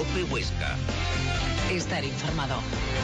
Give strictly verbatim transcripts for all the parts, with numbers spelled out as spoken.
COPE Huesca. Estar informado.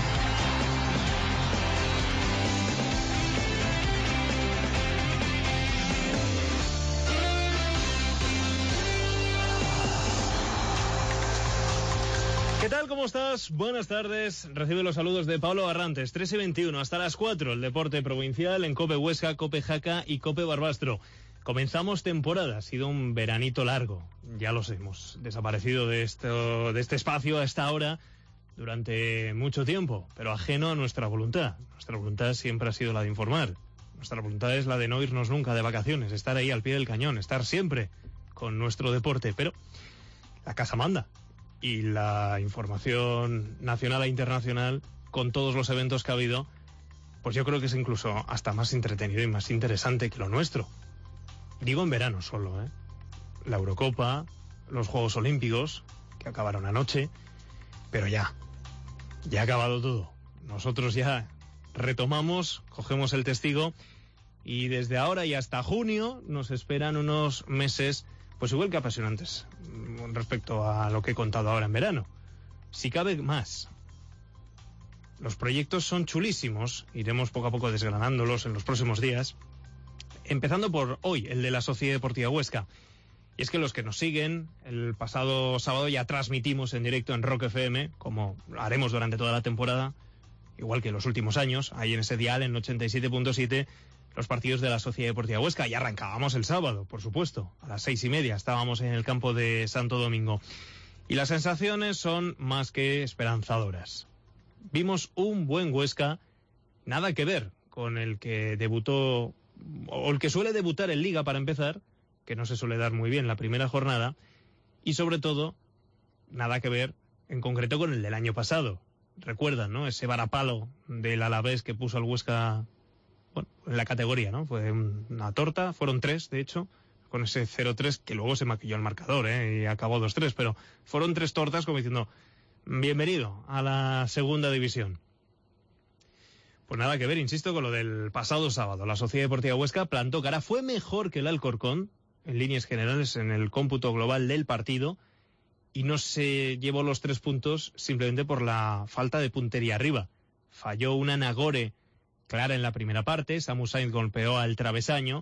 ¿Qué tal? ¿Cómo estás? Buenas tardes. Recibe los saludos de Pablo Barrantes. tres y veintiuno hasta las cuatro, el deporte provincial en COPE Huesca, COPE Jaca y COPE Barbastro. Comenzamos temporada, ha sido un veranito largo, ya los hemos desaparecido de, esto, de este espacio a esta hora durante mucho tiempo, pero ajeno a nuestra voluntad. Nuestra voluntad siempre ha sido la de informar. Nuestra voluntad es la de no irnos nunca de vacaciones, estar ahí al pie del cañón, estar siempre con nuestro deporte, pero la casa manda. Y la información nacional e internacional, con todos los eventos que ha habido, pues yo creo que es incluso hasta más entretenido y más interesante que lo nuestro. Digo en verano solo, ¿eh? La Eurocopa, los Juegos Olímpicos, que acabaron anoche, pero ya, ya ha acabado todo. Nosotros ya retomamos, cogemos el testigo y desde ahora y hasta junio nos esperan unos meses pues igual que apasionantes respecto a lo que he contado ahora en verano. Si cabe más. Los proyectos son chulísimos, iremos poco a poco desgranándolos en los próximos días, empezando por hoy, el de la Sociedad Deportiva Huesca. Y es que los que nos siguen, el pasado sábado ya transmitimos en directo en Rock F M, como haremos durante toda la temporada, igual que en los últimos años, ahí en ese dial, en ochenta y siete punto siete, los partidos de la Sociedad Deportiva Huesca. Y arrancábamos el sábado, por supuesto, a las seis y media estábamos en el campo de Santo Domingo. Y las sensaciones son más que esperanzadoras. Vimos un buen Huesca, nada que ver con el que debutó, o el que suele debutar en Liga para empezar, que no se suele dar muy bien la primera jornada, y sobre todo, nada que ver en concreto con el del año pasado. Recuerdan, ¿no? Ese varapalo del Alavés que puso al Huesca, bueno, en la categoría, ¿no? Fue una torta, fueron tres, de hecho, con ese cero tres, que luego se maquilló el marcador, ¿eh? Y acabó dos tres, pero fueron tres tortas como diciendo, bienvenido a la segunda división. Pues nada que ver, insisto, con lo del pasado sábado. La Sociedad Deportiva Huesca plantó cara, fue mejor que el Alcorcón, en líneas generales, en el cómputo global del partido, y no se llevó los tres puntos simplemente por la falta de puntería arriba. Falló una Nagore clara en la primera parte, Samu Sainz golpeó al travesaño,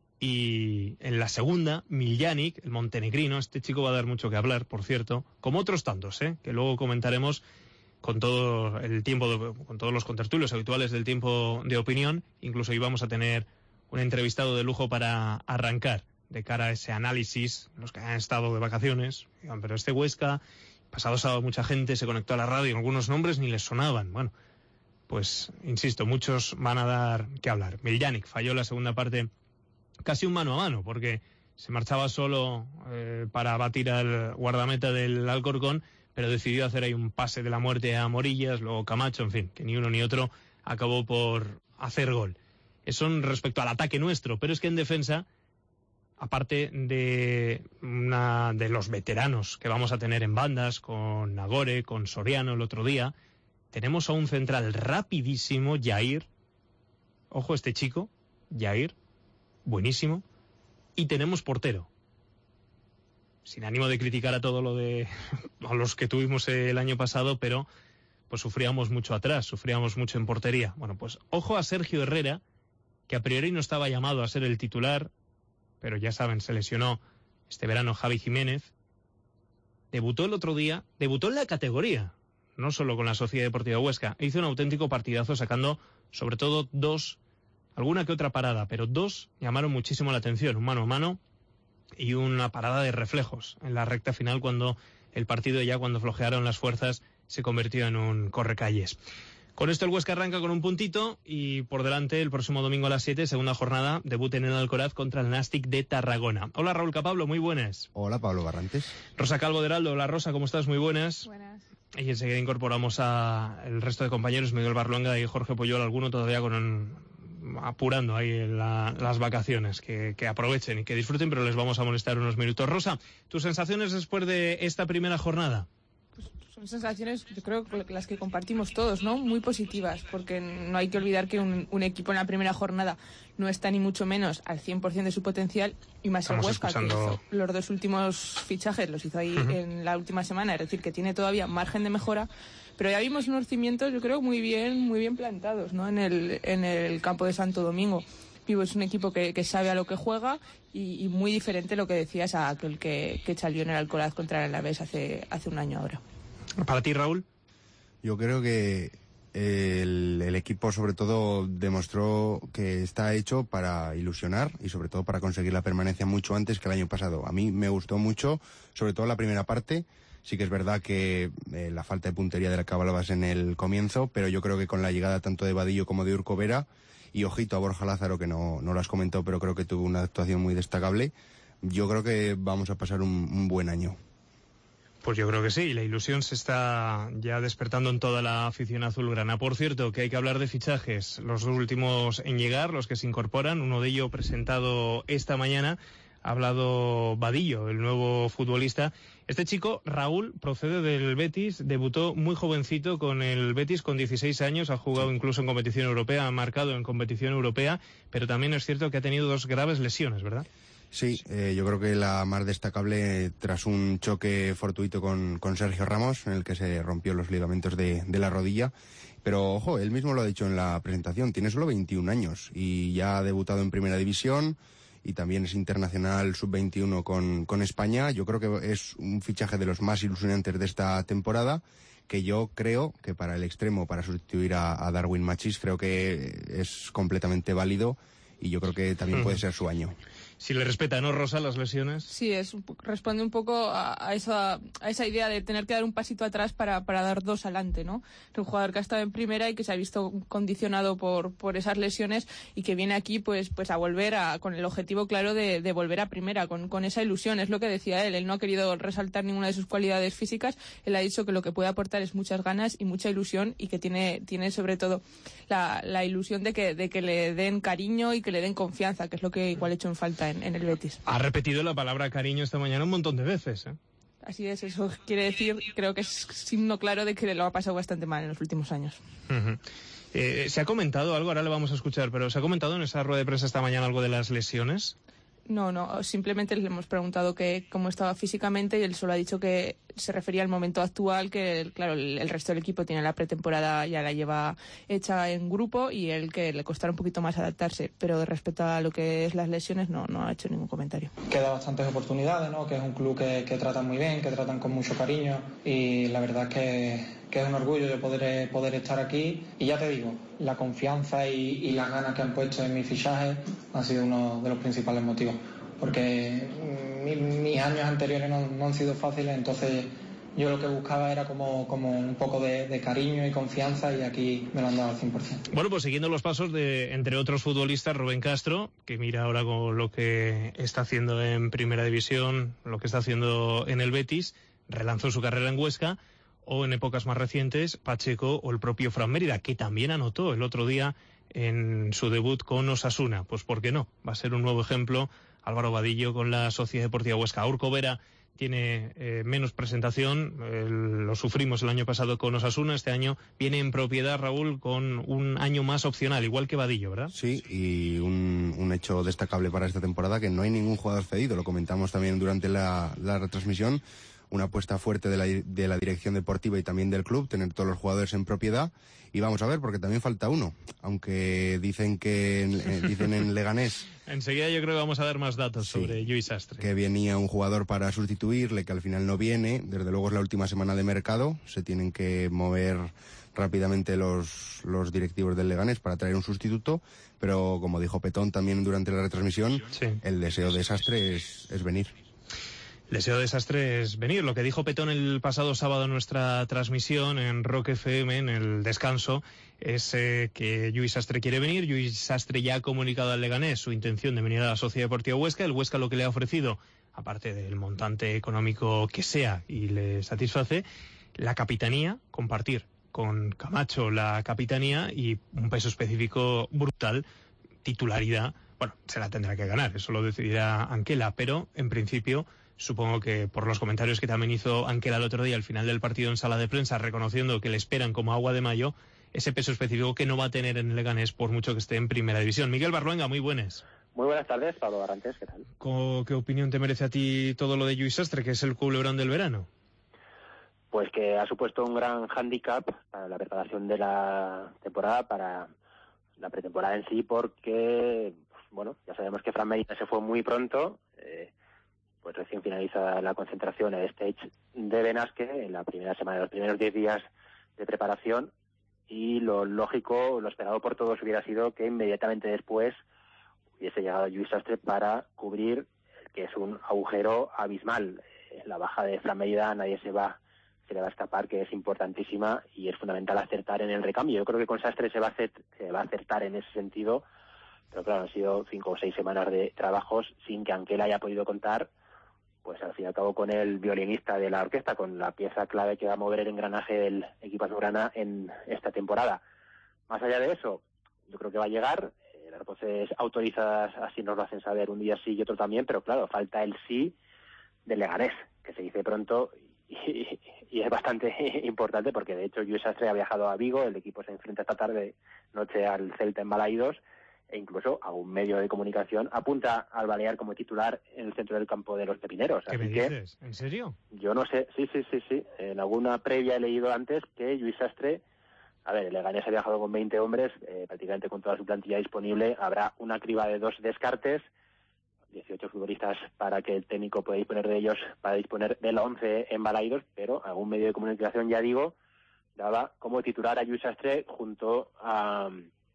y en la segunda, Miljanic, el montenegrino, este chico va a dar mucho que hablar, por cierto, como otros tantos, ¿eh? Que luego comentaremos con todo el tiempo, de, con todos los contertulios habituales del tiempo de opinión. Incluso íbamos a tener un entrevistado de lujo para arrancar de cara a ese análisis, los que han estado de vacaciones, digan, pero este Huesca, pasado sábado mucha gente se conectó a la radio y algunos nombres ni les sonaban. Bueno, pues insisto, muchos van a dar que hablar. Miljanic falló la segunda parte casi un mano a mano, porque se marchaba solo eh, para batir al guardameta del Alcorcón, pero decidió hacer ahí un pase de la muerte a Morillas, luego Camacho, en fin, que ni uno ni otro acabó por hacer gol. Eso respecto al ataque nuestro, pero es que en defensa, aparte de una de los veteranos que vamos a tener en bandas, con Nagore, con Soriano el otro día, tenemos a un central rapidísimo, Jair, ojo este chico, Jair, buenísimo, y tenemos portero. Sin ánimo de criticar a todo lo de a los que tuvimos el año pasado, pero pues sufríamos mucho atrás, sufríamos mucho en portería. Bueno, pues ojo a Sergio Herrera, que a priori no estaba llamado a ser el titular, pero ya saben, se lesionó este verano Javi Jiménez. Debutó el otro día, debutó en la categoría, no solo con la Sociedad Deportiva Huesca. Hizo un auténtico partidazo sacando sobre todo dos, alguna que otra parada, pero dos llamaron muchísimo la atención, un mano a mano y una parada de reflejos en la recta final cuando el partido ya, cuando flojearon las fuerzas, se convirtió en un correcalles. Con esto el Huesca arranca con un puntito y por delante el próximo domingo a las siete, segunda jornada, debut en el Alcoraz contra el Nastic de Tarragona. Hola Raúl Capablo, muy buenas. Hola Pablo Barrantes. Rosa Calvo de Heraldo, hola Rosa, ¿cómo estás? Muy buenas. Buenas. Y enseguida incorporamos a el resto de compañeros, Miguel Barluanga y Jorge Puyol, alguno todavía con un, apurando ahí la, las vacaciones, que, que aprovechen y que disfruten, pero les vamos a molestar unos minutos. Rosa, ¿tus sensaciones después de esta primera jornada? Pues Son sensaciones, yo creo, que las que compartimos todos, ¿no? Muy positivas, porque no hay que olvidar que un, un equipo en la primera jornada no está ni mucho menos al cien por ciento de su potencial, y más el Huesca, escuchando... que hizo los dos últimos fichajes, los hizo ahí uh-huh. en la última semana, es decir, que tiene todavía margen de mejora, pero ya vimos unos cimientos, yo creo, muy bien, muy bien plantados, ¿no? En el, en el campo de Santo Domingo. Vivo es un equipo que, que sabe a lo que juega y, y muy diferente, lo que decías, a aquel que, que salió en el Alcoraz contra el Alavés hace, hace un año ahora. ¿Para ti, Raúl? Yo creo que el, el equipo sobre todo demostró que está hecho para ilusionar y sobre todo para conseguir la permanencia mucho antes que el año pasado. A mí me gustó mucho, sobre todo la primera parte. Sí que es verdad que eh, la falta de puntería de la que hablabas en el comienzo, pero yo creo que con la llegada tanto de Vadillo como de Urco Vera, y ojito a Borja Lázaro, que no, no lo has comentado, pero creo que tuvo una actuación muy destacable, yo creo que vamos a pasar un, un buen año. Pues yo creo que sí, la ilusión se está ya despertando en toda la afición azulgrana. Por cierto, que hay que hablar de fichajes, los dos últimos en llegar, los que se incorporan, uno de ellos presentado esta mañana, ha hablado Vadillo, el nuevo futbolista. Este chico, Raúl, procede del Betis, debutó muy jovencito con el Betis, con dieciséis años, ha jugado incluso en competición europea, ha marcado en competición europea, pero también es cierto que ha tenido dos graves lesiones, ¿verdad? Sí, eh, yo creo que la más destacable tras un choque fortuito con, con Sergio Ramos, en el que se rompió los ligamentos de, de la rodilla. Pero, ojo, él mismo lo ha dicho en la presentación, tiene solo veintiún años y ya ha debutado en Primera División y también es internacional sub veintiuno con, con España. Yo creo que es un fichaje de los más ilusionantes de esta temporada, que yo creo que para el extremo, para sustituir a, a Darwin Machís, creo que es completamente válido y yo creo que también puede ser su año. Si le respeta, ¿no, Rosa, las lesiones? Sí, es responde un poco a, a, esa, a esa idea de tener que dar un pasito atrás para, para dar dos adelante, ¿no? Es un jugador que ha estado en primera y que se ha visto condicionado por, por esas lesiones y que viene aquí pues, pues a volver a, con el objetivo claro de, de volver a primera, con, con esa ilusión. Es lo que decía él, él no ha querido resaltar ninguna de sus cualidades físicas, él ha dicho que lo que puede aportar es muchas ganas y mucha ilusión y que tiene, tiene sobre todo la, la ilusión de que, de que le den cariño y que le den confianza, que es lo que igual he hecho en falta En, en el Betis. Ha repetido la palabra cariño esta mañana un montón de veces, ¿eh? Así es, eso quiere decir, creo que es signo claro de que lo ha pasado bastante mal en los últimos años. Uh-huh. Eh, ¿Se ha comentado algo? Ahora le vamos a escuchar, pero ¿se ha comentado en esa rueda de prensa esta mañana algo de las lesiones? No, no, simplemente le hemos preguntado que cómo estaba físicamente y él solo ha dicho que se refería al momento actual, que claro, el, el resto del equipo tiene la pretemporada, ya la lleva hecha en grupo y él que le costará un poquito más adaptarse, pero respecto a lo que es las lesiones no, no ha hecho ningún comentario. Queda bastantes oportunidades, ¿no? Que es un club que, que tratan muy bien, que tratan con mucho cariño y la verdad es que, que es un orgullo de poder, poder estar aquí y ya te digo, la confianza y, y las ganas que han puesto en mi fichaje han sido uno de los principales motivos, porque mi, mis años anteriores no, no han sido fáciles, entonces yo lo que buscaba era como, como un poco de, de cariño y confianza y aquí me lo han dado al cien por ciento. Bueno, pues siguiendo los pasos de, entre otros futbolistas, Rubén Castro, que mira ahora con lo que está haciendo en Primera División, lo que está haciendo en el Betis, relanzó su carrera en Huesca, o en épocas más recientes, Pacheco o el propio Fran Mérida, que también anotó el otro día en su debut con Osasuna. Pues ¿por qué no? Va a ser un nuevo ejemplo Álvaro Vadillo con la Sociedad Deportiva Huesca. Urco Vera tiene eh, menos presentación, eh, lo sufrimos el año pasado con Osasuna, este año viene en propiedad, Raúl, con un año más opcional, igual que Vadillo, ¿verdad? Sí, y un, un hecho destacable para esta temporada, que no hay ningún jugador cedido, lo comentamos también durante la, la retransmisión, una apuesta fuerte de la, de la dirección deportiva y también del club, tener todos los jugadores en propiedad, y vamos a ver, porque también falta uno, aunque dicen que eh, dicen en Leganés. Enseguida yo creo que vamos a dar más datos sí, sobre Lluís Sastre. Que venía un jugador para sustituirle, que al final no viene, desde luego es la última semana de mercado, se tienen que mover rápidamente los, los directivos del Leganés para traer un sustituto, pero como dijo Petón también durante la retransmisión, sí. El deseo de Sastre es, es venir. El deseo de Sastre es venir. Lo que dijo Petón el pasado sábado en nuestra transmisión en Rock F M, en el descanso, es eh, que Lluís Sastre quiere venir. Lluís Sastre ya ha comunicado al Leganés su intención de venir a la Sociedad Deportiva Huesca. El Huesca lo que le ha ofrecido, aparte del montante económico que sea y le satisface, la capitanía, compartir con Camacho la capitanía y un peso específico brutal, titularidad. Bueno, se la tendrá que ganar, eso lo decidirá Anquela, pero en principio Supongo que por los comentarios que también hizo Anquela el otro día al final del partido en sala de prensa, reconociendo que le esperan como agua de mayo, ese peso específico que no va a tener en el Leganés por mucho que esté en primera división. Miguel Barluenga, muy buenas. Muy buenas tardes, Pablo Barrantes, ¿qué tal? ¿Qué opinión te merece a ti todo lo de Lluís Sastre, que es el culebrón del verano? Pues que ha supuesto un gran hándicap para la preparación de la temporada, para la pretemporada en sí, porque, bueno, ya sabemos que Fran Medina se fue muy pronto, eh, pues recién finaliza la concentración, el stage de Benasque, en la primera semana, los primeros diez días de preparación, y lo lógico, lo esperado por todos hubiera sido que inmediatamente después hubiese llegado Lluís Sastre para cubrir, que es un agujero abismal. La baja de Fran Medina, nadie se va se le va a escapar, que es importantísima y es fundamental acertar en el recambio. Yo creo que con Sastre se va a hacer, se va a acertar en ese sentido, pero claro, han sido cinco o seis semanas de trabajos sin que Anquela haya podido contar, pues al fin y al cabo, con el violinista de la orquesta, con la pieza clave que va a mover el engranaje del equipo azulgrana en esta temporada. Más allá de eso, yo creo que va a llegar, eh, las voces autorizadas así nos lo hacen saber, un día sí y otro también, pero claro, falta el sí del Leganés, que se dice pronto y, y es bastante importante, porque de hecho Lluís Sastre ha viajado a Vigo, el equipo se enfrenta esta tarde noche al Celta en Balaídos, e incluso a un medio de comunicación apunta al Balear como titular en el centro del campo de los Pepineros. ¿Qué Así me que, dices? ¿En serio? Yo no sé, sí, sí, sí, sí. En alguna previa he leído antes que Lluís Sastre, a ver, el Leganés ha viajado con veinte hombres, eh, prácticamente con toda su plantilla disponible, habrá una criba de dos descartes, dieciocho futbolistas para que el técnico pueda disponer de ellos, para disponer del once en Balaídos, pero algún medio de comunicación, ya digo, daba como titular a Lluís Sastre junto a,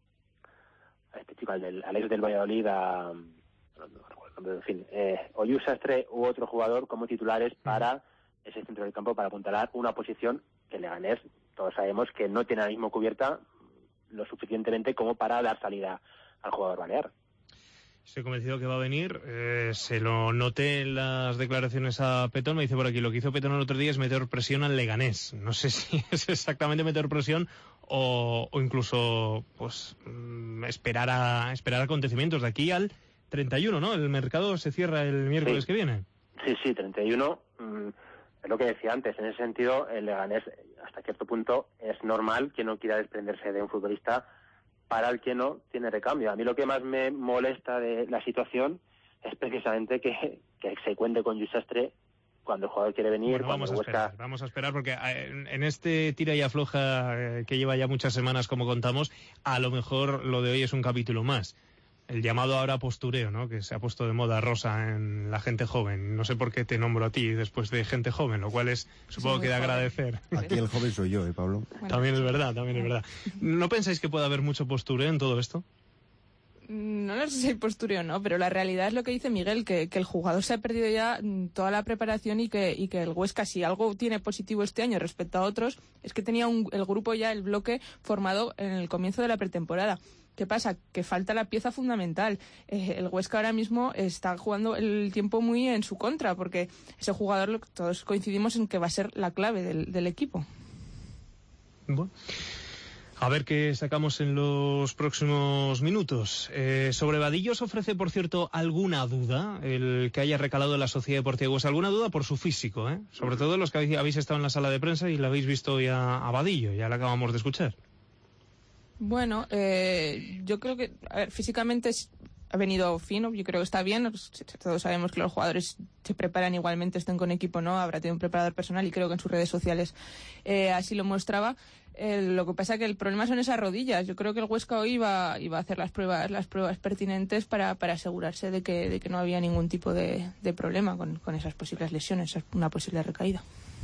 a este chico, al del, al ex del Valladolid, a, no, no recuerdo, en fin, eh, o Lluís Sastre u otro jugador como titulares para ese centro del campo, para apuntalar una posición que Leganés, todos sabemos que no tiene ahora mismo cubierta lo suficientemente como para dar salida al jugador balear. Estoy convencido que va a venir. Eh, se lo noté en las declaraciones a Petón. Me dice por aquí, lo que hizo Petón el otro día es meter presión al Leganés. No sé si es exactamente meter presión o, o incluso pues esperar a esperar acontecimientos de aquí al treinta y uno, ¿no? El mercado se cierra el miércoles sí. que viene. Sí, sí, treinta y uno. Mmm, es lo que decía antes. En ese sentido, el Leganés, hasta cierto punto, es normal que no quiera desprenderse de un futbolista para el que no tiene recambio. A mí lo que más me molesta de la situación es precisamente que, que se cuente con Lluís Sastre cuando el jugador quiere venir. Bueno, vamos a Huesca... esperar, vamos a esperar porque en este tira y afloja que lleva ya muchas semanas, como contamos, a lo mejor lo de hoy es un capítulo más. El llamado ahora postureo, ¿no? Que se ha puesto de moda, Rosa, en la gente joven. No sé por qué te nombro a ti después de gente joven, lo cual es, supongo sí, que de joven. Agradecer. Aquí el joven soy yo, ¿eh, Pablo? Bueno, también es verdad, también es verdad. ¿No pensáis que puede haber mucho postureo en todo esto? No, no sé si hay postureo o no, pero la realidad es lo que dice Miguel, que, que el jugador se ha perdido ya toda la preparación y que, y que el Huesca, si algo tiene positivo este año respecto a otros, es que tenía un, el grupo ya, el bloque formado en el comienzo de la pretemporada. ¿Qué pasa? Que falta la pieza fundamental. Eh, el Huesca ahora mismo está jugando el tiempo muy en su contra, porque ese jugador, todos coincidimos en que va a ser la clave del, del equipo. Bueno, a ver qué sacamos en los próximos minutos. Eh, sobre Vadillo, ¿os ofrece, por cierto, alguna duda el que haya recalado en la Sociedad Deportiva Huesca? ¿Alguna duda por su físico? ¿eh? Sobre todo los que habéis estado en la sala de prensa y le habéis visto ya a Vadillo, ya le acabamos de escuchar. Bueno, eh, yo creo que, a ver, físicamente es, ha venido fino, yo creo que está bien. Todos sabemos que los jugadores se preparan igualmente, estén con equipo, ¿no? Habrá tenido un preparador personal y creo que en sus redes sociales eh, así lo mostraba. Eh, lo que pasa es que el problema son esas rodillas. Yo creo que el Huesca hoy iba, iba a hacer las pruebas, las pruebas pertinentes para, para asegurarse de que, de que no había ningún tipo de, de problema con, con esas posibles lesiones, una posible recaída.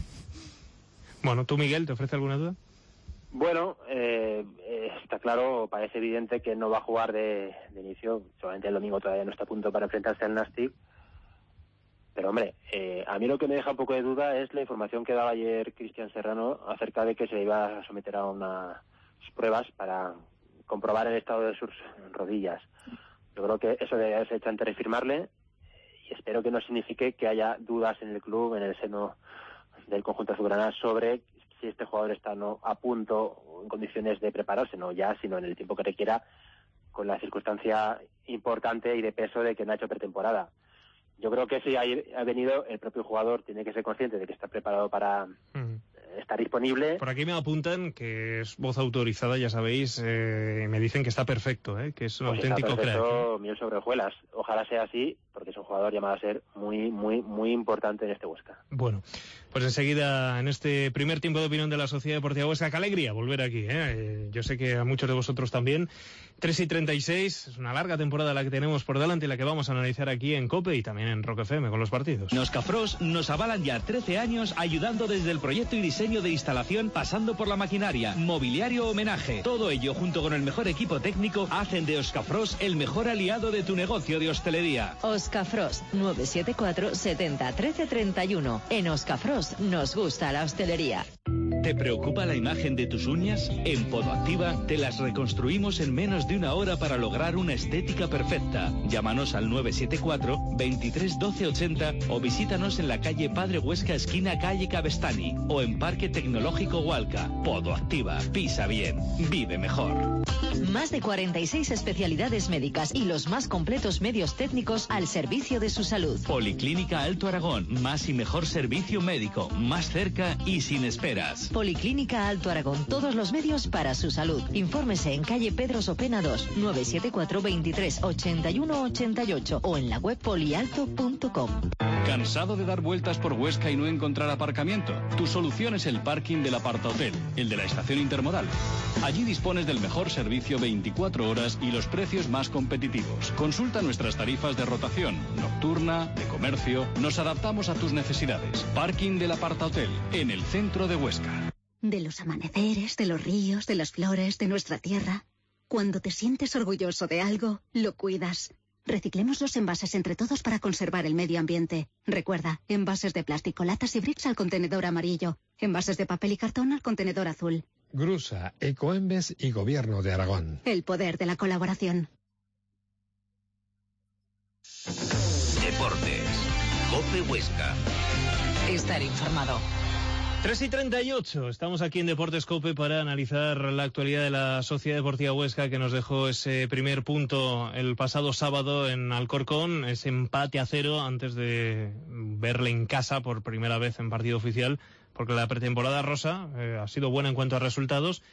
Bueno, ¿tú, Miguel, te ofrece alguna duda? Bueno, eh, eh, está claro, parece evidente que no va a jugar de, de inicio. Solamente el domingo todavía no está a punto para enfrentarse al Nastic. Pero, hombre, eh, a mí lo que me deja un poco de duda es la información que daba ayer Cristian Serrano acerca de que se iba a someter a unas pruebas para comprobar el estado de sus rodillas. Yo creo que eso debe haberse hecho antes de firmarle y espero que no signifique que haya dudas en el club, en el seno del conjunto azulgrana, sobre si este jugador está no a punto o en condiciones de prepararse, no ya, sino en el tiempo que requiera, con la circunstancia importante y de peso de que no ha hecho pretemporada. yo creo que si ha, ha venido, el propio jugador tiene que ser consciente de que está preparado para mm. estar disponible. Por aquí me apuntan que es voz autorizada, ya sabéis, eh, me dicen que está perfecto, eh, que es un pues auténtico está perfecto, crack. Miel sobre hojuelas. Ojalá sea así, porque es un jugador llamado a ser muy, muy, muy importante en este Huesca. Bueno, pues enseguida, en este primer tiempo de opinión de la Sociedad Deportiva Huesca, qué alegría volver aquí, ¿eh? Yo sé que a muchos de vosotros también. tres y treinta y seis, es una larga temporada la que tenemos por delante y la que vamos a analizar aquí en COPE y también en Rock F M con los partidos. En Oscafros nos avalan ya trece años ayudando desde el proyecto y diseño de instalación, pasando por la maquinaria, mobiliario, homenaje. Todo ello junto con el mejor equipo técnico hacen de Oscafros el mejor aliado de tu negocio de hostelería. Oscafros, nueve siete cuatro, setenta, trece, treinta y uno. En Oscafros nos gusta la hostelería. ¿Te preocupa la imagen de tus uñas? En Podoactiva te las reconstruimos en menos de una hora para lograr una estética perfecta. Llámanos al nueve siete cuatro, veintitrés, doce, ochenta o visítanos en la calle Padre Huesca, esquina calle Cabestany, o en Parque Tecnológico Hualca. Podoactiva, pisa bien, vive mejor. Más de cuarenta y seis especialidades médicas y los más completos medios técnicos al servicio de su salud. Policlínica Alto Aragón, más y mejor servicio médico, más cerca y sin esperas. Policlínica Alto Aragón, todos los medios para su salud. Infórmese en calle Pedro Sopena dos, nueve siete cuatro, veintitrés, ochenta y uno, ochenta y ocho o en la web polialto punto com. ¿Cansado de dar vueltas por Huesca y no encontrar aparcamiento? Tu solución es el parking del Apartahotel, el de la estación intermodal. Allí dispones del mejor servicio veinticuatro horas y los precios más competitivos. Consulta nuestras tarifas de rotación, nocturna, de comercio. Nos adaptamos a tus necesidades. Parking del Apartahotel, en el centro de Huesca. De los amaneceres, de los ríos, de las flores, de nuestra tierra. Cuando te sientes orgulloso de algo, lo cuidas. Reciclemos los envases entre todos para conservar el medio ambiente. Recuerda, envases de plástico, latas y bricks al contenedor amarillo. Envases de papel y cartón al contenedor azul. Grusa, Ecoembes y Gobierno de Aragón. El poder de la colaboración. Deportes. COPE Huesca. Estar informado. tres y treinta y ocho, estamos aquí en Deportes COPE para analizar la actualidad de la Sociedad Deportiva Huesca, que nos dejó ese primer punto el pasado sábado en Alcorcón, ese empate a cero antes de verle en casa por primera vez en partido oficial, porque la pretemporada rosa eh, ha sido buena en cuanto a resultados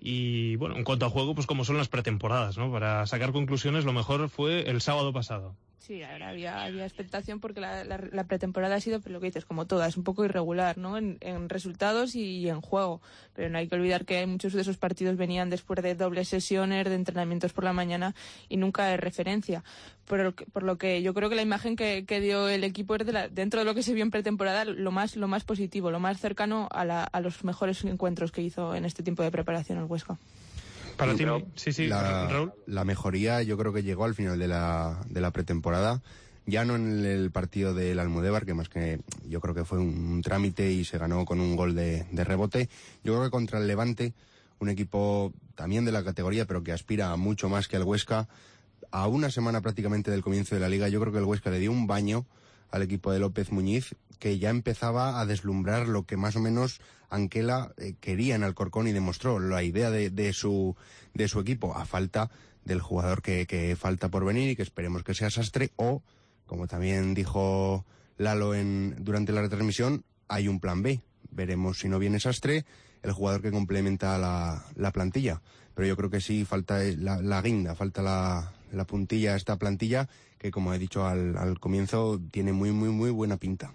y, bueno, en cuanto a juego, pues como son las pretemporadas, ¿no? Para sacar conclusiones, lo mejor fue el sábado pasado. Sí, ahora había, había expectación porque la, la, la pretemporada ha sido, pero lo que dices, como toda, es un poco irregular, ¿no? En, en resultados y en juego. Pero no hay que olvidar que muchos de esos partidos venían después de dobles sesiones, de entrenamientos por la mañana y nunca de referencia. Por lo que, por lo que yo creo que la imagen que, que dio el equipo es de la, dentro de lo que se vio en pretemporada, lo más, lo más positivo, lo más cercano a, la, a los mejores encuentros que hizo en este tiempo de preparación el Huesca. Para ti, sí, sí, la, Raúl. La mejoría yo creo que llegó al final de la, de la pretemporada, ya no en el partido del Almudévar, que más que yo creo que fue un, un trámite y se ganó con un gol de, de rebote. Yo creo que contra el Levante, un equipo también de la categoría, pero que aspira a mucho más que el Huesca, a una semana prácticamente del comienzo de la liga, yo creo que el Huesca le dio un baño al equipo de López Muñiz, que ya empezaba a deslumbrar lo que más o menos Anquela eh, quería en Alcorcón y demostró la idea de, de su de su equipo, a falta del jugador que, que falta por venir y que esperemos que sea Sastre, o, como también dijo Lalo en durante la retransmisión, hay un plan B. Veremos si no viene Sastre, el jugador que complementa la, la plantilla. Pero yo creo que sí falta la, la guinda, falta la, la puntilla a esta plantilla, que como he dicho al, al comienzo, tiene muy, muy, muy buena pinta.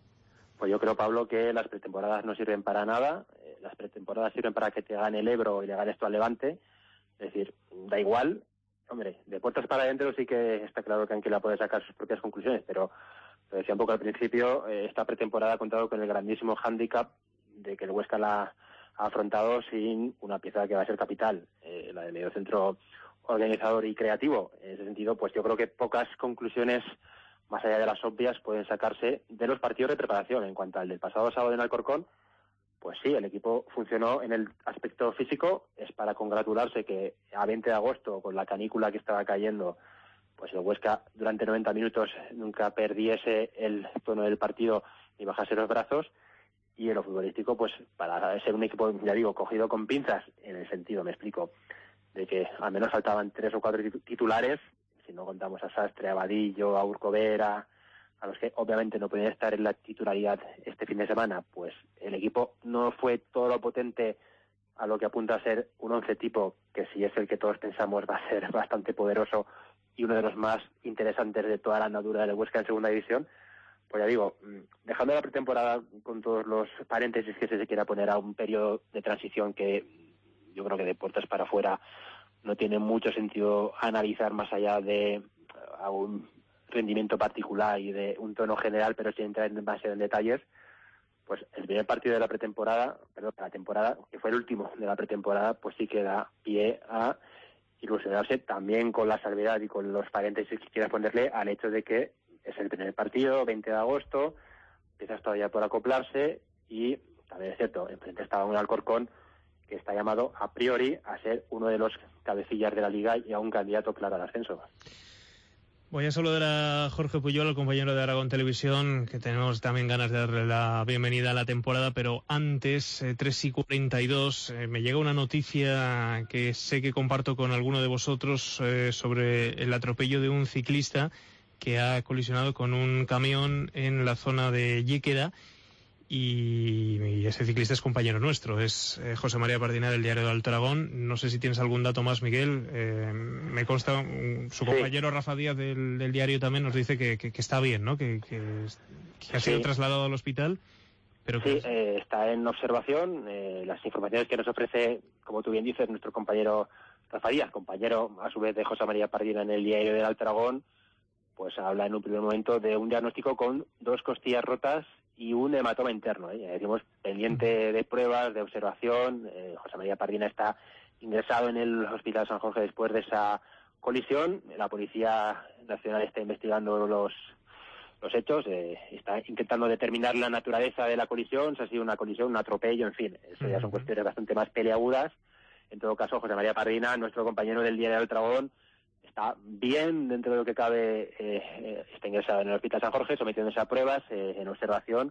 Pues yo creo, Pablo, que las pretemporadas no sirven para nada. Eh, las pretemporadas sirven para que te gane el Ebro y le ganes tú al Levante. Es decir, da igual. Hombre, de puertas para adentro sí que está claro que Anquela puede sacar sus propias conclusiones, pero lo decía un poco al principio, eh, esta pretemporada ha contado con el grandísimo hándicap de que el Huesca la ha afrontado sin una pieza que va a ser capital, eh, la de mediocentro organizador y creativo. En ese sentido, pues yo creo que pocas conclusiones, más allá de las obvias, pueden sacarse de los partidos de preparación. En cuanto al del pasado sábado en Alcorcón, pues sí, el equipo funcionó en el aspecto físico. Es para congratularse que a veinte de agosto, con la canícula que estaba cayendo, pues el Huesca durante noventa minutos nunca perdiese el tono del partido ni bajase los brazos. Y en lo futbolístico, pues para ser un equipo, ya digo, cogido con pinzas, en el sentido, me explico, de que al menos faltaban tres o cuatro titulares, si no contamos a Sastre, a Vadillo, a Urcovera, a los que obviamente no podían estar en la titularidad este fin de semana, pues el equipo no fue todo lo potente a lo que apunta a ser un once tipo, que si es el que todos pensamos va a ser bastante poderoso y uno de los más interesantes de toda la andadura del Huesca en segunda división. Pues ya digo, dejando la pretemporada con todos los paréntesis que se quiera poner a un periodo de transición que yo creo que de puertas para afuera no tiene mucho sentido analizar más allá de a un rendimiento particular y de un tono general, pero sin entrar demasiado en detalles, pues el primer partido de la pretemporada, perdón, la temporada, que fue el último de la pretemporada, pues sí que da pie a ilusionarse también con la salvedad y con los paréntesis que quieras ponerle al hecho de que es el primer partido, veinte de agosto, empiezas todavía por acoplarse y también es cierto, enfrente estaba un Alcorcón que está llamado a priori a ser uno de los cabecillas de la liga y a un candidato claro al ascenso. Voy a saludar a Jorge Puyol, el compañero de Aragón Televisión, que tenemos también ganas de darle la bienvenida a la temporada, pero antes, eh, tres y cuarenta y dos, eh, me llega una noticia que sé que comparto con alguno de vosotros eh, sobre el atropello de un ciclista que ha colisionado con un camión en la zona de Lléqueda. Y, y ese ciclista es compañero nuestro, es eh, José María Pardina del Diario de Alto Aragón. No sé si tienes algún dato más, Miguel. Eh, me consta, um, su compañero sí. Rafa Díaz del, del Diario también nos dice que, que, que está bien, ¿no? Que, que, que ha sido sí. trasladado al hospital. Pero sí, eh, está en observación. Eh, las informaciones que nos ofrece, como tú bien dices, nuestro compañero Rafa Díaz, compañero a su vez de José María Pardina en el Diario de Alto Aragón, pues habla en un primer momento de un diagnóstico con dos costillas rotas y un hematoma interno, ¿eh? Decimos pendiente de pruebas, de observación. Eh, José María Pardina está ingresado en el Hospital San Jorge después de esa colisión. La Policía Nacional está investigando los los hechos, eh, está intentando determinar la naturaleza de la colisión, si ha sido una colisión, un atropello, en fin, eso ya son cuestiones bastante más peleagudas. En todo caso, José María Pardina, nuestro compañero del Diario del Dragón, está bien dentro de lo que cabe, eh, está ingresado en el Hospital San Jorge, sometiéndose a pruebas, eh, en observación,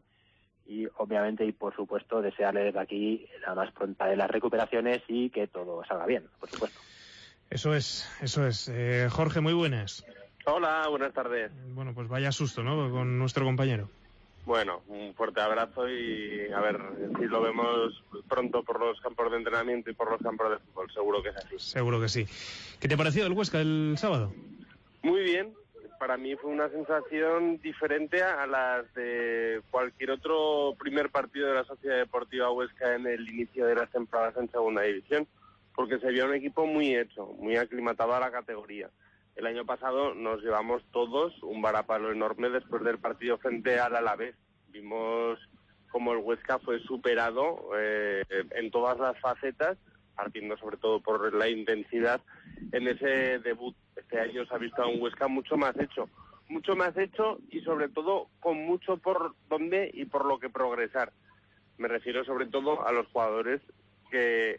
y obviamente y por supuesto desearle desde aquí la más pronta de las recuperaciones y que todo salga bien, por supuesto. Eso es, eso es. Eh, Jorge, muy buenas. Hola, buenas tardes. Bueno, pues vaya susto, ¿no?, con nuestro compañero. Bueno, un fuerte abrazo y a ver si lo vemos pronto por los campos de entrenamiento y por los campos de fútbol, seguro que es así. Seguro que sí. ¿Qué te ha parecido el Huesca el sábado? Muy bien, para mí fue una sensación diferente a las de cualquier otro primer partido de la Sociedad Deportiva Huesca en el inicio de las temporadas en segunda división, porque se vio un equipo muy hecho, muy aclimatado a la categoría. El año pasado nos llevamos todos un varapalo enorme después del partido frente al Alavés. Vimos cómo el Huesca fue superado eh, en todas las facetas, partiendo sobre todo por la intensidad en ese debut. Este año se ha visto a un Huesca mucho más hecho, mucho más hecho y sobre todo con mucho por dónde y por lo que progresar. Me refiero sobre todo a los jugadores que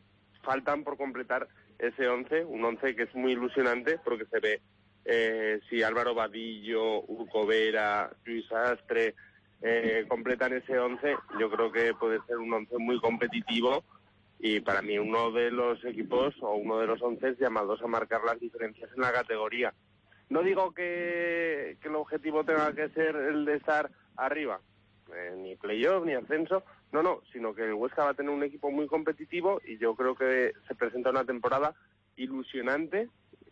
faltan por completar ese once, un once que es muy ilusionante porque se ve eh, si Álvaro Vadillo, Urco Vera, Luis Astre eh, completan ese once, yo creo que puede ser un once muy competitivo y para mí uno de los equipos o uno de los once llamados a marcar las diferencias en la categoría. No digo que, que el objetivo tenga que ser el de estar arriba, eh, ni playoff ni ascenso, no, no, sino que el Huesca va a tener un equipo muy competitivo y yo creo que se presenta una temporada ilusionante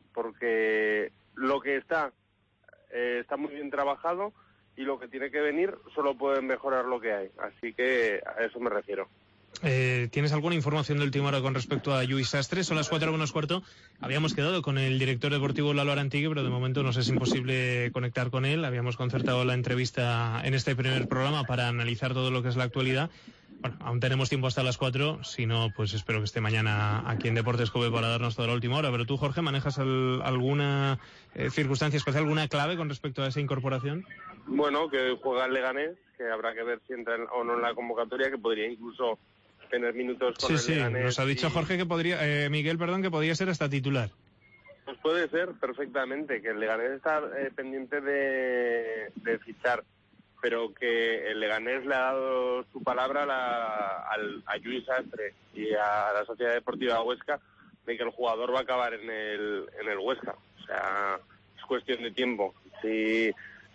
porque lo que está eh, está muy bien trabajado y lo que tiene que venir solo puede mejorar lo que hay, así que a eso me refiero. Eh, ¿Tienes alguna información de última hora con respecto a Lluís Sastre? Son las cuatro menos cuarto. Habíamos quedado con el director deportivo Lalo Arantigui, pero de momento nos es imposible conectar con él. Habíamos concertado la entrevista en este primer programa para analizar todo lo que es la actualidad. Bueno, aún tenemos tiempo hasta las cuatro, si no, pues espero que esté mañana aquí en Deportes Cope para darnos toda la última hora. Pero tú, Jorge, ¿manejas el, alguna eh, circunstancia especial, alguna clave con respecto a esa incorporación? Bueno, que juega el Leganés, que habrá que ver si entra o no en la convocatoria, que podría incluso tener minutos con sí, el sí, Leganés. Nos ha dicho y... Jorge que podría, eh, Miguel, perdón, que podría ser hasta titular. Pues puede ser perfectamente, que el Leganés está eh, pendiente de, de fichar, pero que el Leganés le ha dado su palabra a, la, al, a Lluís Sastre y a la Sociedad Deportiva Huesca de que el jugador va a acabar en el, en el Huesca. O sea, es cuestión de tiempo. Si,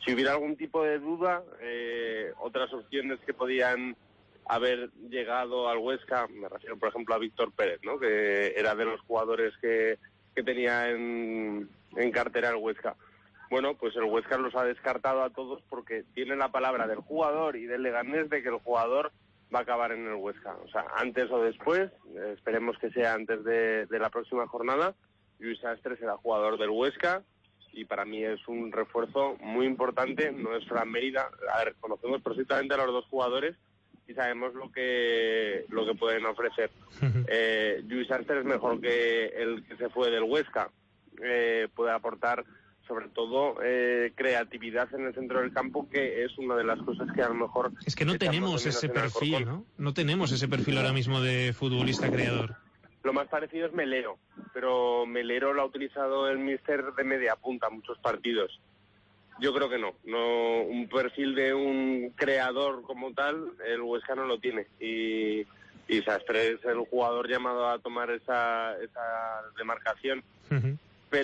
si hubiera algún tipo de duda, eh, otras opciones que podían haber llegado al Huesca, me refiero por ejemplo a Víctor Pérez, ¿no? Que era de los jugadores que, que tenía en, en cartera el Huesca. Bueno, pues el Huesca los ha descartado a todos porque tiene la palabra del jugador y del Leganés de que el jugador va a acabar en el Huesca. O sea, antes o después, eh, esperemos que sea antes de, de la próxima jornada, Lluís Sastre será jugador del Huesca y para mí es un refuerzo muy importante. No es Fran Mérida, a ver, conocemos perfectamente a los dos jugadores y sabemos lo que lo que pueden ofrecer. Eh, Lluís Sastre es mejor que el que se fue del Huesca, eh, puede aportar sobre todo eh, creatividad en el centro del campo, que es una de las cosas que a lo mejor... Es que no tenemos ese perfil, ¿no? No tenemos ese perfil ahora mismo de futbolista creador. Lo más parecido es Melero, pero Melero lo ha utilizado el míster de media punta muchos partidos. Yo creo que no, no un perfil de un creador como tal, el Huesca no lo tiene. Y, y Sastre es el jugador llamado a tomar esa, esa demarcación. Uh-huh.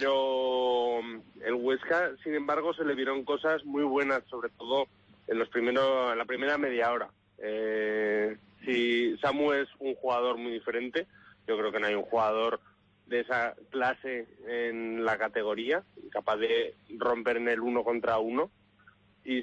Pero el Huesca, sin embargo, se le vieron cosas muy buenas, sobre todo en los primeros, en la primera media hora. Eh, si Samu es un jugador muy diferente, yo creo que no hay un jugador de esa clase en la categoría, capaz de romper en el uno contra uno. Y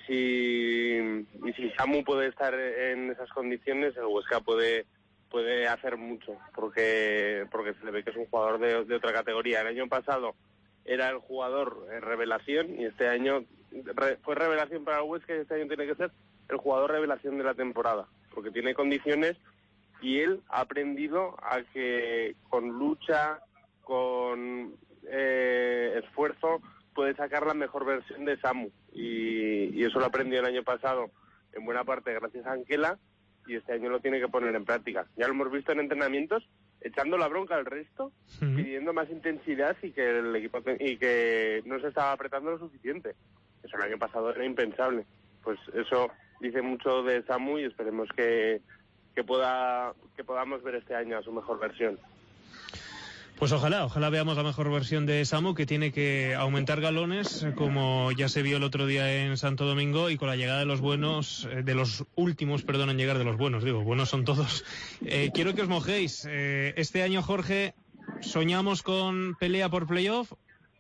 si, y si Samu puede estar en esas condiciones, el Huesca puede... puede hacer mucho, porque porque se le ve que es un jugador de, de otra categoría. El año pasado era el jugador eh, revelación y este año re, fue revelación para el Huesca y este año tiene que ser el jugador revelación de la temporada, porque tiene condiciones y él ha aprendido a que con lucha, con eh, esfuerzo, puede sacar la mejor versión de Samu y, y eso lo aprendió el año pasado en buena parte gracias a Anquela, y este año lo tiene que poner en práctica. Ya lo hemos visto en entrenamientos, echando la bronca al resto, uh-huh. pidiendo más intensidad y que el equipo te- y que no se estaba apretando lo suficiente. Eso el año pasado era impensable. Pues eso dice mucho de Samu y esperemos que, que pueda que podamos ver este año a su mejor versión. Pues ojalá, ojalá veamos la mejor versión de Samu, que tiene que aumentar galones, como ya se vio el otro día en Santo Domingo, y con la llegada de los buenos, de los últimos, perdón, en llegar de los buenos, digo, buenos son todos. Eh, quiero que os mojéis. Eh, este año, Jorge, ¿soñamos con pelea por playoff?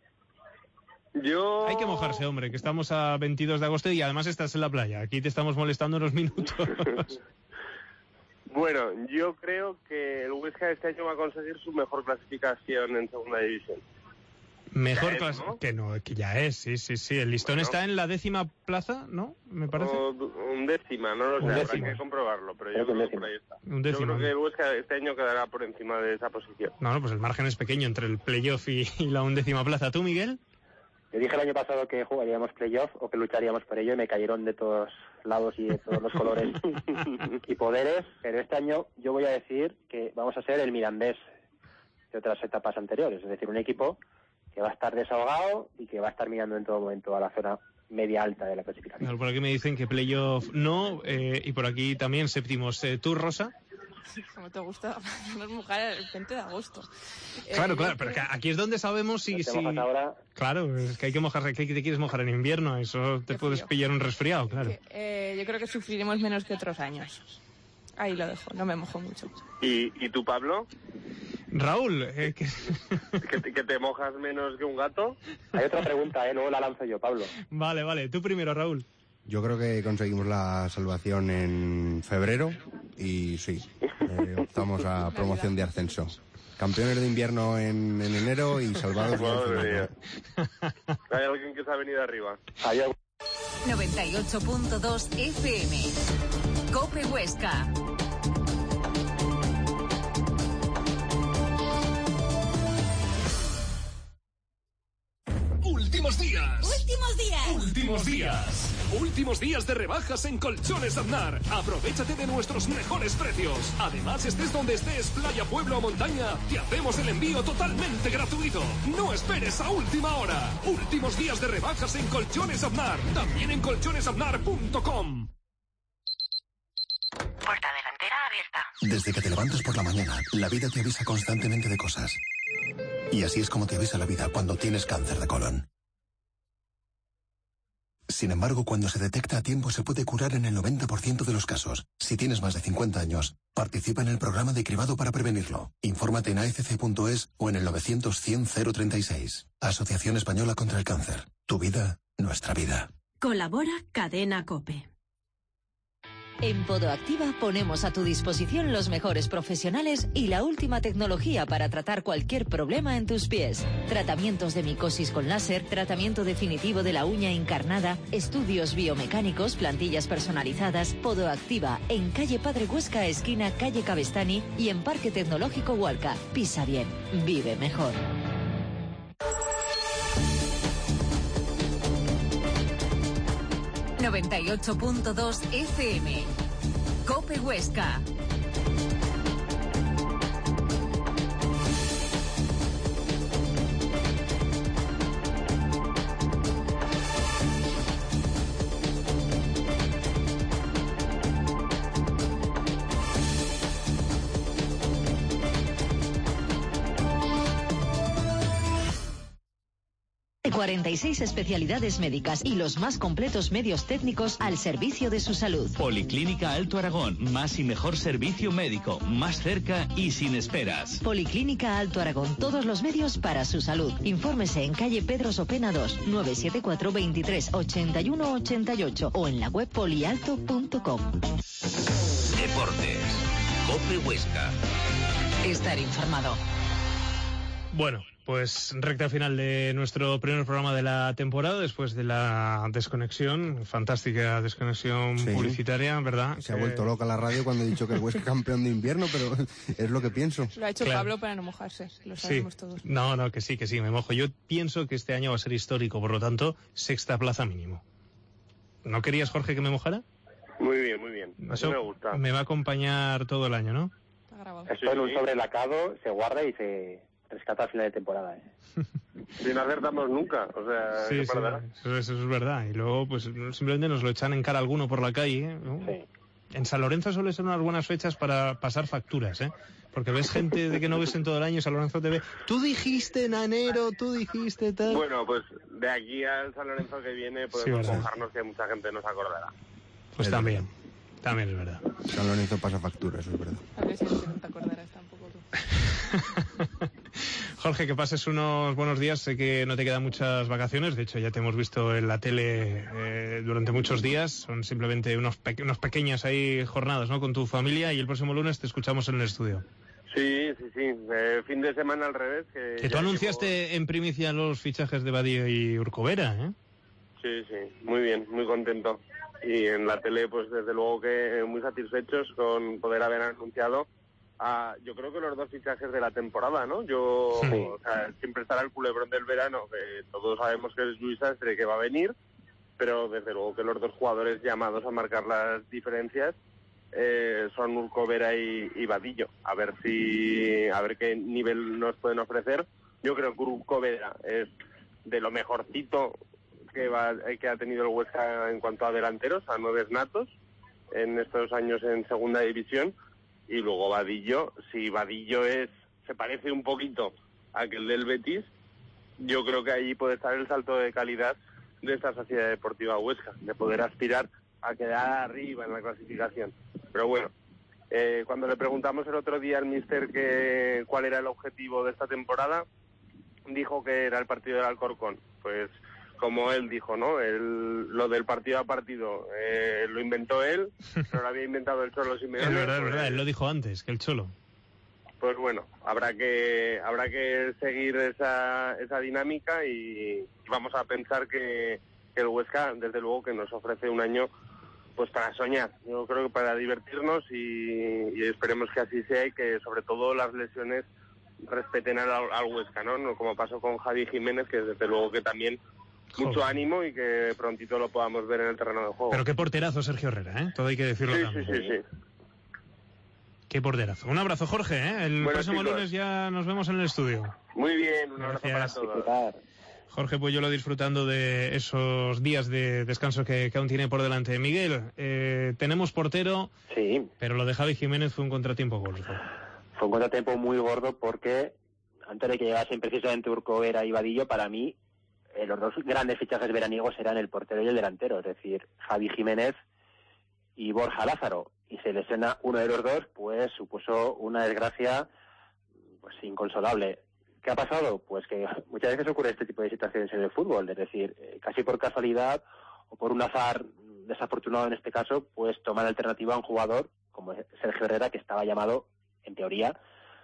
Yo... Hay que mojarse, hombre, que estamos a veintidós de agosto y además estás en la playa. Aquí te estamos molestando unos minutos. Bueno, yo creo que el Huesca este año va a conseguir su mejor clasificación en segunda división. Mejor clase, ¿no? Que no, que ya es, sí, sí, sí. El listón bueno. está en la décima plaza, ¿no? Me parece. O, un décima, no lo sé, habrá que comprobarlo, pero yo creo que por ahí está. Un décimo. Yo creo que el Huesca este año quedará por encima de esa posición. No, no, pues el margen es pequeño entre el playoff y, y la undécima plaza. ¿Tú, Miguel? Yo dije el año pasado que jugaríamos playoff o que lucharíamos por ello y me cayeron de todos lados y de todos los colores y poderes, pero este año yo voy a decir que vamos a ser el Mirandés de otras etapas anteriores, es decir, un equipo que va a estar desahogado y que va a estar mirando en todo momento a la zona media alta de la clasificación. Claro, por aquí me dicen que playoff no, eh, y por aquí también séptimos. Eh, ¿Tú, Rosa? Como te gusta nos mojar el veinte de agosto. Claro, eh, claro, pero que aquí es donde sabemos si... si... Ahora... Claro, es que hay que mojarse, que te quieres mojar en invierno, eso te puedes pillar un resfriado, claro. Que, eh, yo creo que sufriremos menos que otros años. Ahí lo dejo, no me mojo mucho. ¿Y, y tú, Pablo? Raúl, eh, que... ¿Que, te, ¿que te mojas menos que un gato? Hay otra pregunta, eh, luego la lanzo yo, Pablo. Vale, vale, tú primero, Raúl. Yo creo que conseguimos la salvación en febrero y sí, eh, optamos a promoción de ascenso. Campeones de invierno en, en enero y salvados. Madre mía. Hay alguien que se ha venido arriba. Adiós. noventa y ocho punto dos F M. COPE Huesca. Últimos días. Últimos días. Últimos días. Últimos días de rebajas en Colchones Aznar. Aprovechate de nuestros mejores precios. Además, estés donde estés, playa, pueblo o montaña, te hacemos el envío totalmente gratuito. No esperes a última hora. Últimos días de rebajas en Colchones Aznar. También en colchones aznar punto com. Puerta delantera abierta. Desde que te levantas por la mañana, la vida te avisa constantemente de cosas. Y así es como te avisa la vida cuando tienes cáncer de colon. Sin embargo, cuando se detecta a tiempo se puede curar en el noventa por ciento de los casos. Si tienes más de cincuenta años, participa en el programa de cribado para prevenirlo. Infórmate en a f c punto es o en el novecientos cien cero treinta y seis. Asociación Española contra el Cáncer. Tu vida, nuestra vida. Colabora Cadena COPE. En Podoactiva ponemos a tu disposición los mejores profesionales y la última tecnología para tratar cualquier problema en tus pies. Tratamientos de micosis con láser, tratamiento definitivo de la uña encarnada, estudios biomecánicos, plantillas personalizadas. Podoactiva en calle Padre Huesca, esquina calle Cabestany, y en Parque Tecnológico Hualca. Pisa bien, vive mejor. noventa y ocho punto dos F M. COPE Huesca. cuarenta y seis especialidades médicas y los más completos medios técnicos al servicio de su salud. Policlínica Alto Aragón, más y mejor servicio médico, más cerca y sin esperas. Policlínica Alto Aragón, todos los medios para su salud. Infórmese en calle Pedro Sopena dos, nueve siete cuatro, veintitrés, ochenta y uno, ochenta y ocho o en la web polialto punto com. Deportes. COPE Huesca. Estar informado. Bueno, pues recta final de nuestro primer programa de la temporada, después de la desconexión, fantástica desconexión sí. publicitaria, ¿verdad? Se ha vuelto loca la radio cuando he dicho que el Huesca es campeón de invierno, pero es lo que pienso. Lo ha hecho claro. Pablo para no mojarse, lo sabemos sí. todos. No, no, que sí, que sí, me mojo. Yo pienso que este año va a ser histórico, por lo tanto, sexta plaza mínimo. ¿No querías, Jorge, que me mojara? Muy bien, muy bien. Eso me gusta. Me va a acompañar todo el año, ¿no? Está grabado. Esto en un sobre lacado se guarda y se rescata al final de temporada, ¿eh? Si no acertamos nunca, o sea, sí, sí, eso, eso es verdad. Y luego, pues simplemente nos lo echan en cara alguno por la calle, ¿no? Sí. En San Lorenzo suele ser unas buenas fechas para pasar facturas, ¿eh? Porque ves gente de que no ves en todo el año, San Lorenzo te ve, tú dijiste en enero, tú dijiste tal. Bueno, pues de aquí al San Lorenzo que viene podemos sí, mojarnos, que mucha gente nos acordará. Pues es también, verdad. también es verdad. San Lorenzo pasa facturas, eso es verdad. A ver si no te acordarás tampoco tú. Jorge, que pases unos buenos días. Sé que no te quedan muchas vacaciones. De hecho, ya te hemos visto en la tele eh, durante muchos días. Son simplemente unos, pe- unos pequeñas ahí jornadas, ¿no? Con tu familia, y el próximo lunes te escuchamos en el estudio. Sí, sí, sí. Eh, fin de semana al revés. Que, que tú anunciaste llevo... en primicia los fichajes de Vadillo y Urcovera, ¿eh? Sí, sí. Muy bien, muy contento. Y en la tele, pues desde luego que muy satisfechos con poder haber anunciado a, yo creo que los dos fichajes de la temporada, ¿no? Yo, sí. o sea, siempre estará el culebrón del verano, que todos sabemos que es Luis Sastre, que va a venir, pero desde luego que los dos jugadores llamados a marcar las diferencias eh, son Urcovera y, y Vadillo. A ver si, a ver qué nivel nos pueden ofrecer. Yo creo que Urcovera es de lo mejorcito que, va, que ha tenido el Huesca en cuanto a delanteros, a nueve natos en estos años en segunda división. Y luego Vadillo, si Vadillo es se parece un poquito a aquel del Betis, yo creo que ahí puede estar el salto de calidad de esta Sociedad Deportiva Huesca, de poder aspirar a quedar arriba en la clasificación. Pero bueno, eh, cuando le preguntamos el otro día al míster que cuál era el objetivo de esta temporada, dijo que era el partido del Alcorcón. Pues como él dijo, ¿no? El, lo del partido a partido eh, lo inventó él, pero lo había inventado el Cholo Simeone. Es verdad, es pues, verdad, él lo dijo antes que el Cholo. Pues bueno, habrá que habrá que seguir esa, esa dinámica y vamos a pensar que, que el Huesca, desde luego, que nos ofrece un año pues para soñar. Yo creo que para divertirnos y, y esperemos que así sea y que sobre todo las lesiones respeten al, al Huesca, ¿no? No como pasó con Javi Jiménez, que desde luego que también mucho Joder. ánimo y que prontito lo podamos ver en el terreno de juego. Pero qué porterazo Sergio Herrera, ¿eh? Todo hay que decirlo sí, también. Sí, sí, sí. Qué porterazo. Un abrazo, Jorge, ¿eh? El bueno, próximo chicos. lunes ya nos vemos en el estudio. Muy bien, un abrazo para todos. Jorge Puyolo disfrutando de esos días de descanso que, que aún tiene por delante. Miguel, eh, tenemos portero, sí, pero lo de Javi Jiménez fue un contratiempo gordo. Fue un contratiempo muy gordo porque antes de que llegasen precisamente Urcovera y Vadillo, para mí eh, los dos grandes fichajes veraniegos eran el portero y el delantero, es decir, Javi Jiménez y Borja Lázaro, y se lesiona uno de los dos, pues supuso una desgracia pues inconsolable. ¿Qué ha pasado? Pues que muchas veces ocurre este tipo de situaciones en el fútbol, es decir, eh, casi por casualidad o por un azar desafortunado en este caso, pues toma la alternativa a un jugador como Sergio Herrera, que estaba llamado, en teoría,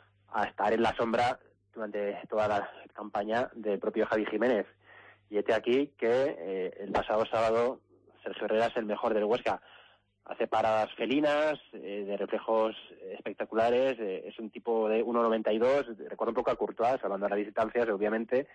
a estar en la sombra durante toda la campaña del propio Javi Jiménez. Y este aquí que eh, el pasado sábado Sergio Herrera es el mejor del Huesca. Hace paradas felinas, eh, de reflejos espectaculares, eh, es un tipo de uno noventa y dos, recuerda un poco a Courtois, salvando las distancias, obviamente,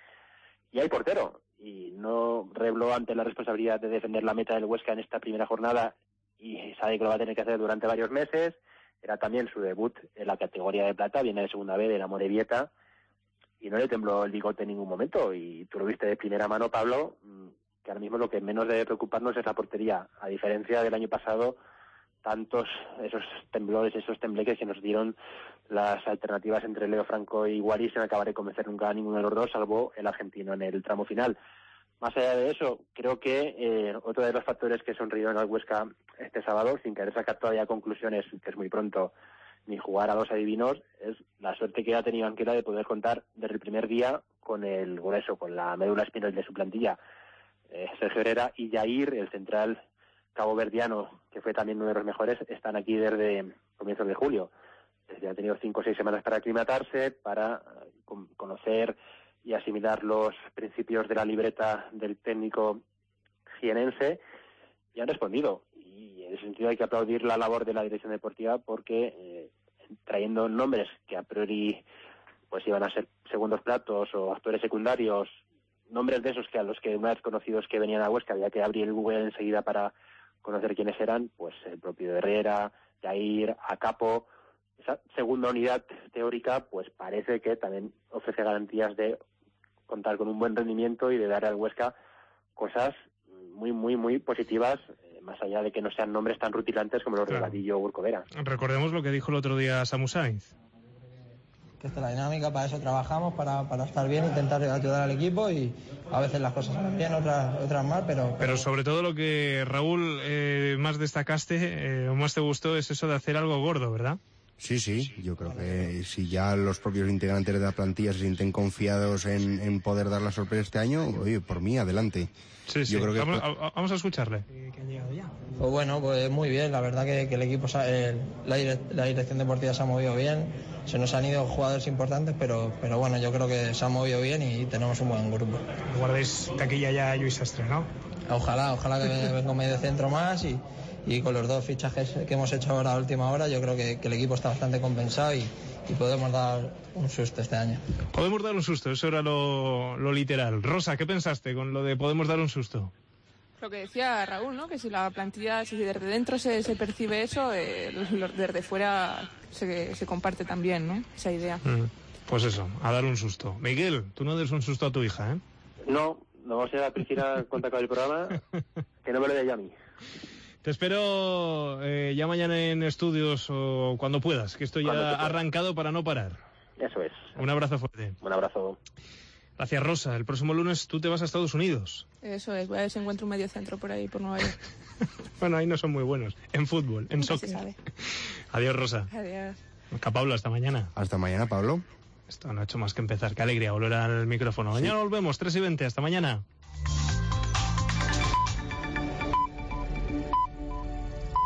y hay portero, y no rebló ante la responsabilidad de defender la meta del Huesca en esta primera jornada, y sabe que lo va a tener que hacer durante varios meses. Era también su debut en la categoría de plata, viene de segunda B de la Morevieta, y no le tembló el bigote en ningún momento, y tú lo viste de primera mano, Pablo, que ahora mismo lo que menos debe preocuparnos es la portería, a diferencia del año pasado, tantos esos temblores, esos tembleques que nos dieron las alternativas entre Leo Franco y Guarí, sin acabar de convencer nunca a ninguno de los dos, salvo el argentino en el tramo final. Más allá de eso, creo que eh, otro de los factores que sonrieron al Huesca este sábado, sin querer sacar todavía conclusiones, que es muy pronto, ni jugar a dos adivinos, es la suerte que ha tenido Anquela de poder contar desde el primer día con el grueso, con la médula espinal de su plantilla. Eh, Sergio Herrera y Jair, el central caboverdiano, que fue también uno de los mejores, están aquí desde comienzos de julio. Desde han tenido cinco o seis semanas para aclimatarse, para con, conocer y asimilar los principios de la libreta del técnico jienense, y han respondido. Y en ese sentido hay que aplaudir la labor de la dirección deportiva, porque eh, trayendo nombres que a priori pues iban a ser segundos platos o actores secundarios, nombres de esos que a los que una vez conocidos que venían a Huesca había que abrir el Google enseguida para conocer quiénes eran, pues el propio Herrera, Jair, Acapo. Esa segunda unidad teórica pues parece que también ofrece garantías de contar con un buen rendimiento y de dar al Huesca cosas muy, muy, muy positivas, eh, más allá de que no sean nombres tan rutilantes como los claro. de Vadillo o Urcovera. Recordemos lo que dijo el otro día Samu Sainz. Que esta es la dinámica, para eso trabajamos, para, para estar bien, intentar ayudar al equipo, y a veces las cosas salen bien, otras otras mal, pero... Pero, pero sobre todo lo que, Raúl, eh, más destacaste, eh, o más te gustó, es eso de hacer algo gordo, ¿verdad? Sí, sí, yo creo que si ya los propios integrantes de la plantilla se sienten confiados en, en poder dar la sorpresa este año, oye, por mí, adelante. Sí, sí, yo creo que vamos, a, vamos a escucharle. Pues bueno, pues muy bien, la verdad que, que el equipo, eh, la, la dirección deportiva se ha movido bien, se nos han ido jugadores importantes, pero pero bueno, yo creo que se ha movido bien y tenemos un buen grupo. Guardéis taquilla ya a Lluís Sastre, ¿no? Ojalá, ojalá que venga un medio centro más, y, y con los dos fichajes que hemos hecho ahora a última hora, yo creo que, que el equipo está bastante compensado y, y podemos dar un susto este año. Podemos dar un susto, eso era lo, lo literal. Rosa, ¿qué pensaste con lo de podemos dar un susto? Lo que decía Raúl, ¿no? Que si la plantilla, si desde dentro se, se percibe eso, eh, desde fuera se, se comparte también, ¿no? Esa idea. Mm, pues eso, a dar un susto. Miguel, tú no des un susto a tu hija, ¿eh? No, no va a ser a Priscila cuando acabe el programa, que no me lo dé ya a mí. Te espero eh, ya mañana en estudios o cuando puedas, que estoy ya arrancado para no parar. Eso es. Un abrazo fuerte. Un abrazo. Gracias, Rosa. El próximo lunes tú te vas a Estados Unidos. Eso es, voy a ver si encuentro un medio centro por ahí, por Nueva York. Bueno, ahí no son muy buenos. En fútbol, en soccer. Se sabe. Adiós, Rosa. Adiós. Oscar Pablo, hasta mañana. Hasta mañana, Pablo. Esto no ha hecho más que empezar. Qué alegría volver al micrófono. Mañana sí. Volvemos, tres y veinte. Hasta mañana.